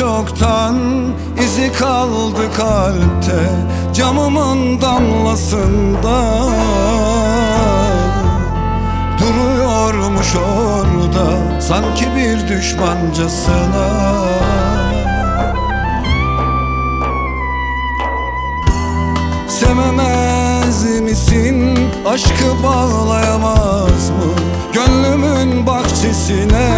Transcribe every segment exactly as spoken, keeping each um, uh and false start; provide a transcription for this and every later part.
çoktan, izi kaldı kalpte, camımın damlasında. Duruyormuş orada sanki bir düşmancasına. Sevemez misin, aşkı bağlayamaz mı gönlümün bahçesine?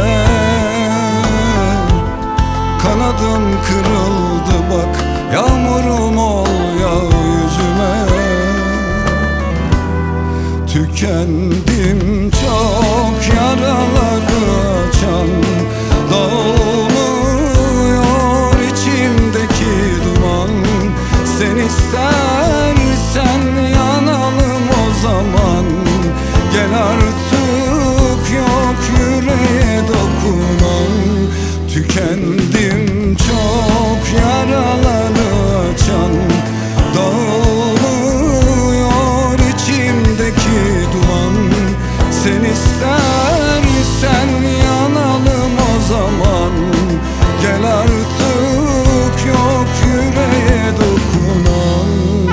Kanadım kırıldı bak, yağmurum ol yağ yüzüme. Tükendim çok, yaraları açan, dağılmıyor içimdeki duman. Sen istersen yanalım o zaman, gel artık yok yüreğe dokunan. Tükendim çok, yaraları açan, dağılıyor içimdeki duman. Sen istersen yanalım o zaman, gel artık yok yüreğe dokunan.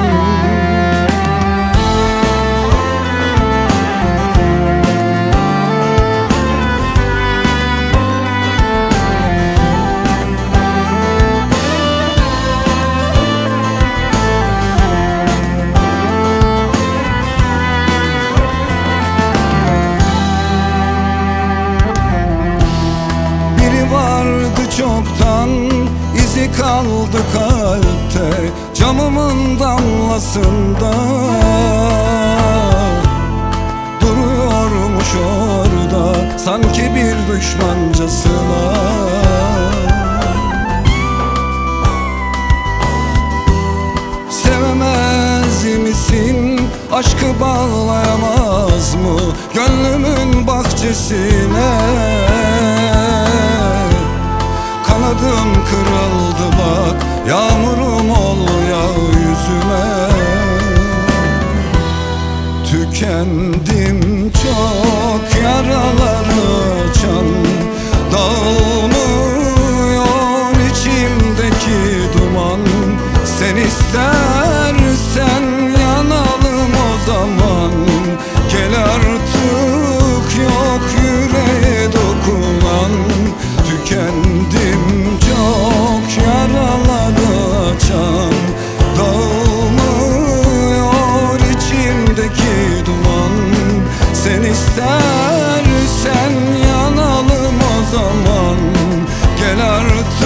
Çoktan, izi kaldı kalpte, camımın damlasında. Duruyormuş orada sanki bir düşmancasına. Sevemez misin, aşkı bağlayamaz mı gönlümün bahçesine? Kanadım kırıldı bak, yağmurum ol yağ yüzüme. Tükendim çok, yaraları açan, dağılmıyor içimdeki duman. Sen istersen yanalım o zaman, gel artık yok yüreğe dokunan. Tükendim çok, yaraları açan, dağılmıyor içimdeki duman. Sen istersen yanalım o zaman, gel artık